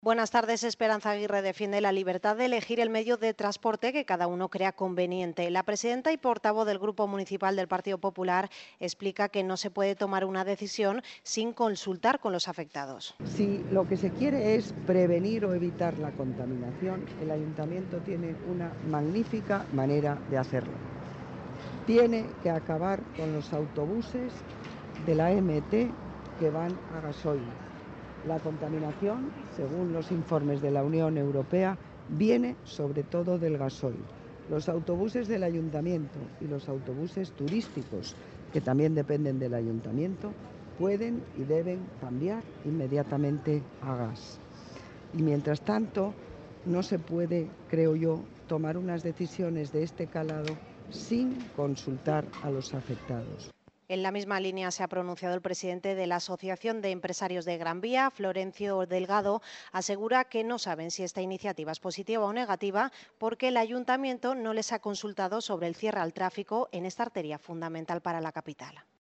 Buenas tardes. Esperanza Aguirre defiende la libertad de elegir el medio de transporte que cada uno crea conveniente. La presidenta y portavoz del Grupo Municipal del Partido Popular explica que no se puede tomar una decisión sin consultar con los afectados. Si lo que se quiere es prevenir o evitar la contaminación, el ayuntamiento tiene una magnífica manera de hacerlo. Tiene que acabar con los autobuses de la MT que van a gasoil. La contaminación, según los informes de la Unión Europea, viene sobre todo del gasoil. Los autobuses del ayuntamiento y los autobuses turísticos, que también dependen del ayuntamiento, pueden y deben cambiar inmediatamente a gas. Y mientras tanto, no se puede, creo yo, tomar unas decisiones de este calado sin consultar a los afectados. En la misma línea se ha pronunciado el presidente de la Asociación de Empresarios de Gran Vía, Florencio Delgado. Asegura que no saben si esta iniciativa es positiva o negativa porque el ayuntamiento no les ha consultado sobre el cierre al tráfico en esta arteria fundamental para la capital.